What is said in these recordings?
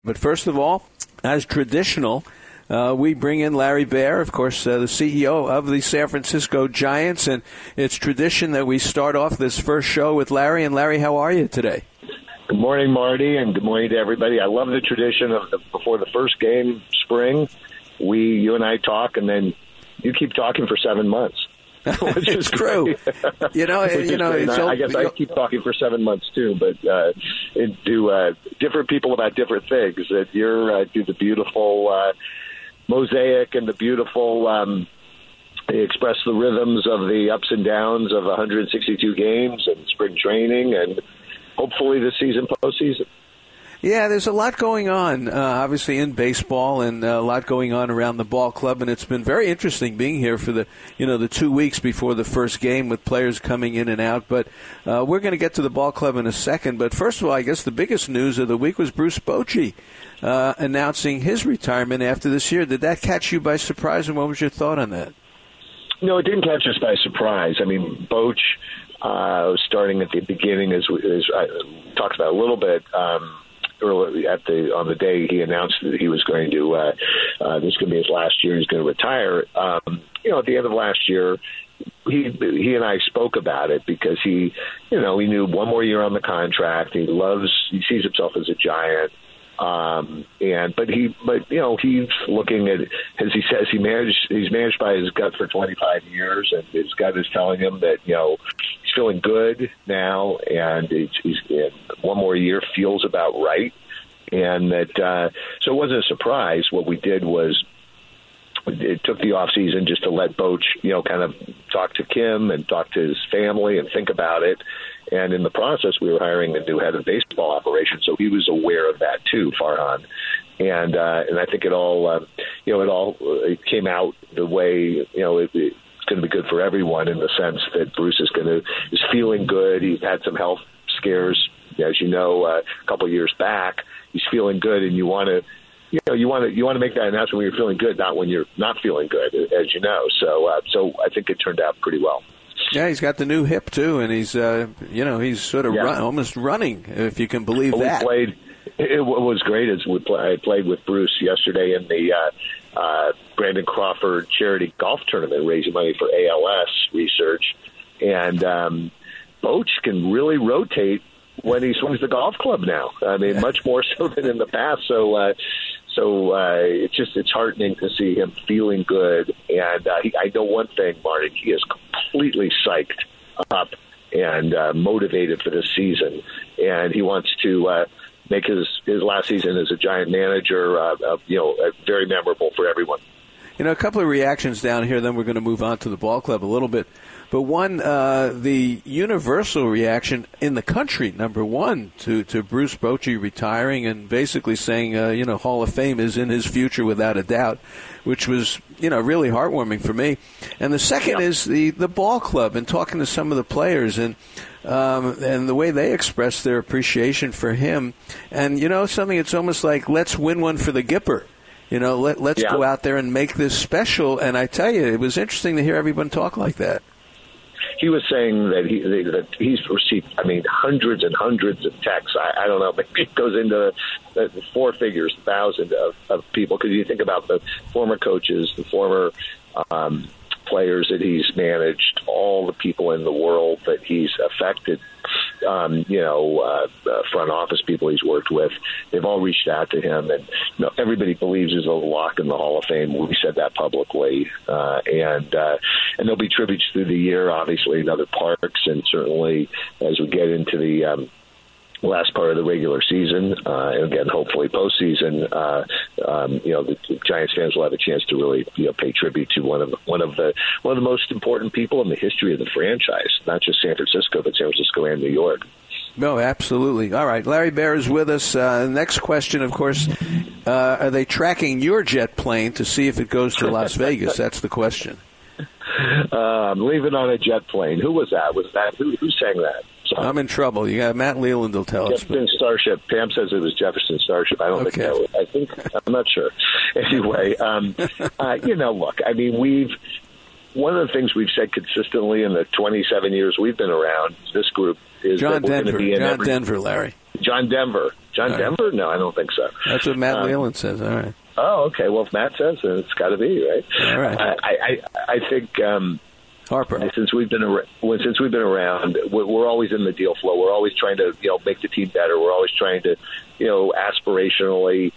But first of all, as traditional, we bring in Larry Baer, of course, the CEO of the San Francisco Giants, and it's tradition that we start off this first show with Larry. And Larry, how are you today? Good morning, Marty, and good morning to everybody. I love the tradition of before the first game, spring, you and I talk, and then you keep talking for 7 months. It's true. I guess I keep talking for 7 months too, but to different people about different things. That you're do the beautiful mosaic and the beautiful. They express the rhythms of the ups and downs of 162 games and spring training, and hopefully the season, postseason. Yeah, there's a lot going on, obviously, in baseball, and a lot going on around the ball club, and it's been very interesting being here for the 2 weeks before the first game with players coming in and out. But we're going to get to the ball club in a second. But first of all, I guess the biggest news of the week was Bruce Bochy announcing his retirement after this year. Did that catch you by surprise, and what was your thought on that? No, it didn't catch us by surprise. I mean, Boch, starting at the beginning, as I talked about a little bit, early on the day he announced that he was going to this is going to be his last year, he's going to retire. At the end of last year, he and I spoke about it because he knew one more year on the contract. He sees himself as a Giant. But he's looking at, as he says, he's managed by his gut for 25 years, and his gut is telling him that he's feeling good now, and he's one more year feels about right, and that so it wasn't a surprise. What we did was it took the off season just to let Boch kind of talk to Kim and talk to his family and think about it. And in the process, we were hiring a new head of baseball operations, so he was aware of that too, Farhan. And I think it came out the way it's going to be good for everyone in the sense that Bruce is feeling good. He's had some health scares, as you know, a couple of years back. He's feeling good, and you want to make that announcement when you're feeling good, not when you're not feeling good, as you know. So I think it turned out pretty well. Yeah, he's got the new hip too, and he's he's sort of almost running, if you can believe that. It was great as I played with Bruce yesterday in the Brandon Crawford charity golf tournament, raising money for ALS research, and Boch can really rotate when he swings the golf club now. I mean, much more so than in the past. So it's heartening to see him feeling good. And I know one thing, Marty, he is completely psyched up and motivated for this season. And he wants to make his last season as a Giant manager, very memorable for everyone. A couple of reactions down here, then we're going to move on to the ball club a little bit. But one, the universal reaction in the country, number one, to Bruce Bochy retiring and basically saying, Hall of Fame is in his future without a doubt, which was, really heartwarming for me. And the second is the ball club and talking to some of the players and the way they expressed their appreciation for him. And, something it's almost like, let's win one for the Gipper. Let's go out there and make this special. And I tell you, it was interesting to hear everyone talk like that. He was saying that he's received, hundreds and hundreds of texts. I don't know, maybe it goes into the four figures, thousands of people. Because you think about the former coaches, the former players that he's managed, all the people in the world that he's affected, front office people he's worked with, they've all reached out to him, and everybody believes he's a lock in the Hall of Fame. We said that publicly, and there'll be tributes through the year, obviously, in other parks, and certainly as we get into the last part of the regular season, and again, hopefully postseason, the Giants fans will have a chance to really, pay tribute to one of the most important people in the history of the franchise, not just San Francisco, but San Francisco and New York. No, absolutely. All right, Larry Baer is with us. Next question, of course, are they tracking your jet plane to see if it goes to Las Vegas? That's the question. Leaving on a jet plane. Who was that? Who sang that? I'm in trouble. You got Matt Leland will tell us. Jefferson Starship. Pam says it was Jefferson Starship. I don't think that was. I'm not sure. Anyway, look, one of the things we've said consistently in the 27 years we've been around, this group, is John that we're going to be in Denver, Larry. John Denver. John Denver? No, I don't think so. That's what Matt Whalen says. All right. Oh, okay. Well, if Matt says it, it's got to be, right? All right. I think Harper. Since we've been around, we're always in the deal flow. We're always trying to make the team better. We're always trying to aspirationally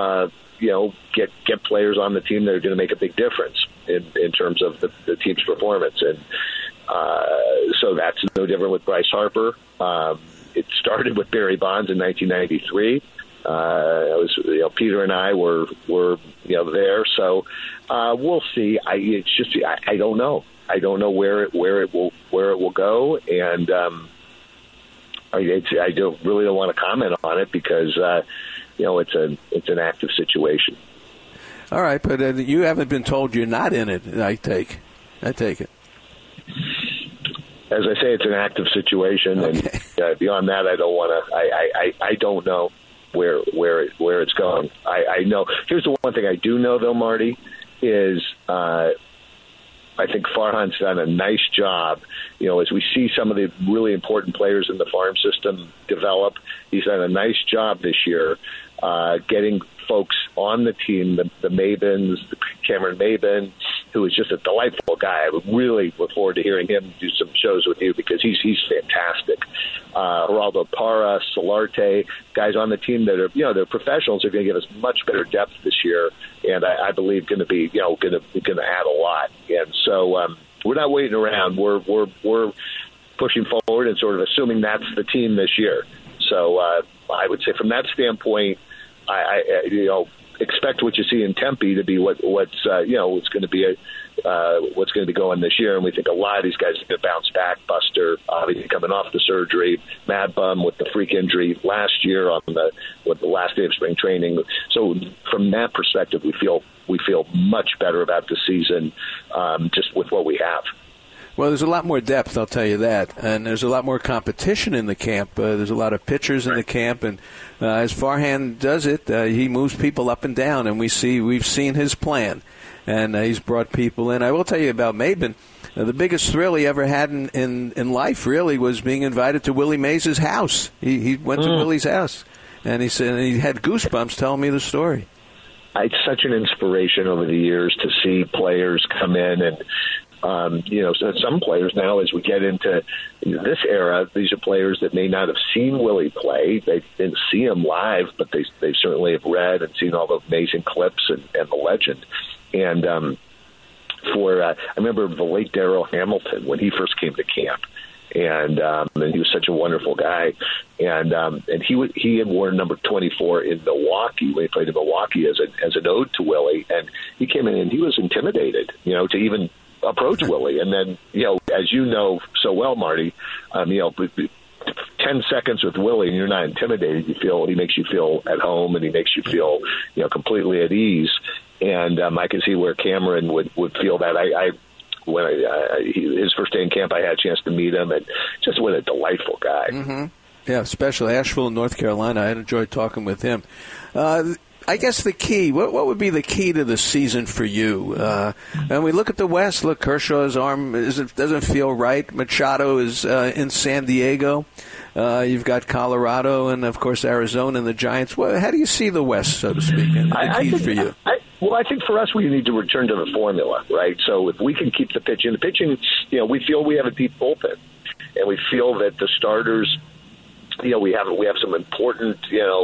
get players on the team that are going to make a big difference in terms of the team's performance. And so that's no different with Bryce Harper. It started with Barry Bonds in 1993. Peter and I were there. So we'll see. I don't know. I don't know where it will go, and I don't want to comment on it because it's an active situation. All right, but you haven't been told you're not in it. I take it. As I say, it's an active situation, okay. And beyond that, I don't want to. I don't know where it's going. I know. Here's the one thing I do know, though, Marty, is I think Farhan's done a nice job. As we see some of the really important players in the farm system develop, he's done a nice job this year getting folks on the team, the Mabins, Cameron Maben, who is just a delightful guy. I would really look forward to hearing him do some shows with you because he's fantastic. Geraldo Parra, Solarte, guys on the team that are they're professionals, are going to give us much better depth this year, and I believe going to be going to add a lot. And so we're not waiting around. We're pushing forward and sort of assuming that's the team this year. So I would say from that standpoint, I expect what you see in Tempe to be what's going to be what's going to be going this year, and we think a lot of these guys are going to bounce back. Buster, obviously coming off the surgery, Mad Bum with the freak injury last year on the last day of spring training. So from that perspective, we feel much better about the season just with what we have. Well, there's a lot more depth, I'll tell you that, and there's a lot more competition in the camp. There's a lot of pitchers in the camp, and as Farhan does it, he moves people up and down, and we've seen his plan, and he's brought people in. I will tell you about Maben. The biggest thrill he ever had in life, really, was being invited to Willie Mays' house. He went to Willie's house, and he said he had goosebumps telling me the story. It's such an inspiration over the years to see players come in and. So some players now, as we get into this era, these are players that may not have seen Willie play. They didn't see him live, but they certainly have read and seen all the amazing clips and the legend. And I remember the late Darrell Hamilton when he first came to camp, and he was such a wonderful guy. And he had worn number 24 in Milwaukee when he played in Milwaukee as an ode to Willie. And he came in and he was intimidated, to even approach Willie. And then, as you know so well, Marty, 10 seconds with Willie and you're not intimidated. He makes you feel at home and he makes you feel, completely at ease. And I can see where Cameron would feel that. His first day in camp, I had a chance to meet him, and just what a delightful guy. Mm-hmm. Yeah, especially Asheville, North Carolina. I enjoyed talking with him. I guess the key, what would be the key to the season for you? And we look at the West. Look, Kershaw's arm doesn't feel right. Machado is in San Diego. You've got Colorado and, of course, Arizona and the Giants. Well, how do you see the West, so to speak, and the key for you? I think for us, we need to return to the formula, right? So if we can keep the pitching, we feel we have a deep bullpen, and we feel that the starters, we have some important,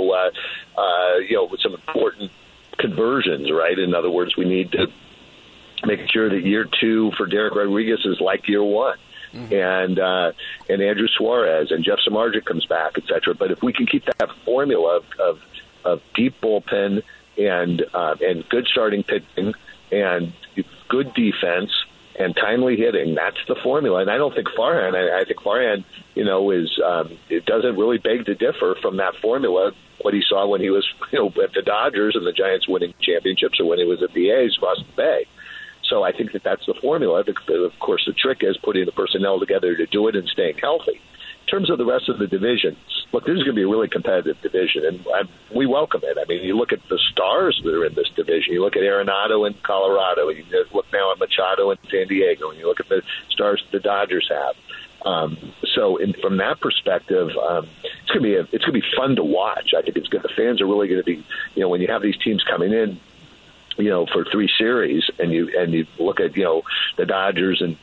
some important conversions, right? In other words, we need to make sure that year two for Derek Rodriguez is like year one. Mm-hmm. And Andrew Suarez and Jeff Samardzija comes back, et cetera. But if we can keep that formula of deep bullpen and good starting pitching and good defense and timely hitting, that's the formula. And I don't think Farhan, I think Farhan, it doesn't really beg to differ from that formula, what he saw when he was, at the Dodgers and the Giants winning championships, or when he was at the A's across the Bay. So I think that's the formula. Of course, the trick is putting the personnel together to do it and staying healthy. In terms of the rest of the division, look, this is going to be a really competitive division, and we welcome it. I mean, you look at the stars that are in this division. You look at Arenado in Colorado. You look now at Machado in San Diego, and you look at the stars that the Dodgers have. From that perspective, it's going it's gonna be fun to watch. I think it's good. The fans are really going to be, when you have these teams coming in, for 3 series, and you look at the Dodgers and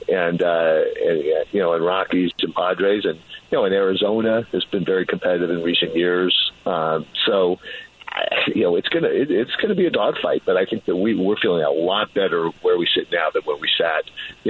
Rockies and Padres, and and Arizona has been very competitive in recent years. So it's gonna be a dogfight, but I think that we're feeling a lot better where we sit now than where we sat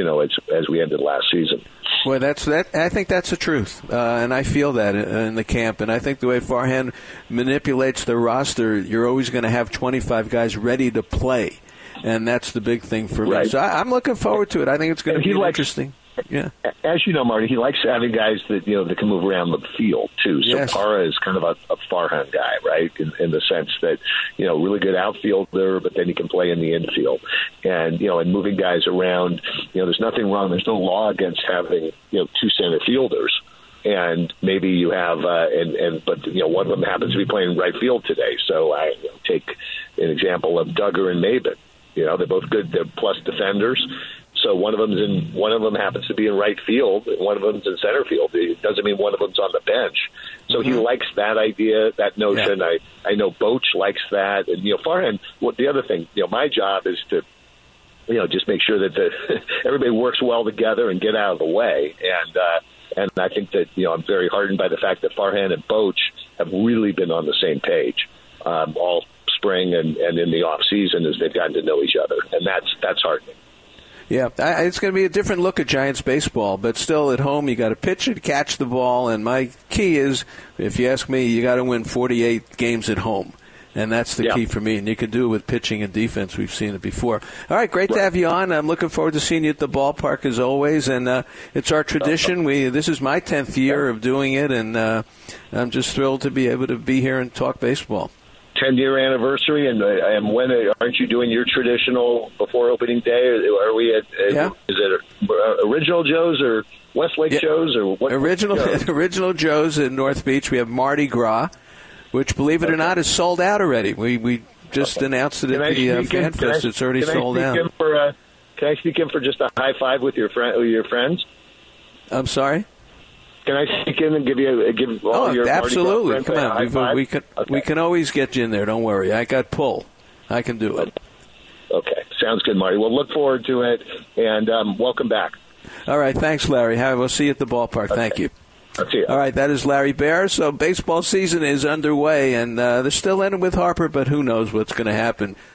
as we ended last season. Well, I think that's the truth, and I feel that in the camp. And I think the way Farhan manipulates the roster, you're always going to have 25 guys ready to play, and that's the big thing for me. So I'm looking forward to it. I think it's going to be interesting. Yeah, as you know, Marty, he likes having guys that that can move around the field too. So Parra is kind of a Farhan guy, right? In the sense that really good outfielder, but then he can play in the infield, and and moving guys around. There's nothing wrong. There's no law against having 2 center fielders, and maybe you have but one of them happens to be playing right field today. So I take an example of Duggar and Maben. They're both good. They're plus defenders. So one of them happens to be in right field, and one of them's in center field. It doesn't mean one of them's on the bench. So he likes that idea, that notion. Yeah. I know Boch likes that, and Farhan. The other thing, my job is to, just make sure that everybody works well together and get out of the way. And I think that I'm very heartened by the fact that Farhan and Boch have really been on the same page all spring and in the off season as they've gotten to know each other, and that's heartening. Yeah, it's going to be a different look at Giants baseball, but still at home you got to pitch it, catch the ball, and my key is, if you ask me, you got to win 48 games at home, and that's the key for me. And you can do it with pitching and defense. We've seen it before. All right, great to have you on. I'm looking forward to seeing you at the ballpark as always, and it's our tradition. This is my 10th year of doing it, and I'm just thrilled to be able to be here and talk baseball. 10-year anniversary, and when aren't you doing your traditional before opening day? Are we at? Is it Original Joe's or Westlake Joe's or what? Original Joe's in North Beach. We have Mardi Gras, which, believe it or not, is sold out already. We just announced it at the Fan Fest. It's already sold out. Can I sneak in for just a high five with your friends? I'm sorry. Can I sneak in and give all your absolutely. Come on, we can always get you in there. Don't worry. I got pull. I can do it. Okay, sounds good, Marty. We'll look forward to it, and welcome back. All right, thanks, Larry. We'll see you at the ballpark. Okay. Thank you. I'll see you. All right, that is Larry Baer. So baseball season is underway, and they're still ending with Harper, but who knows what's going to happen.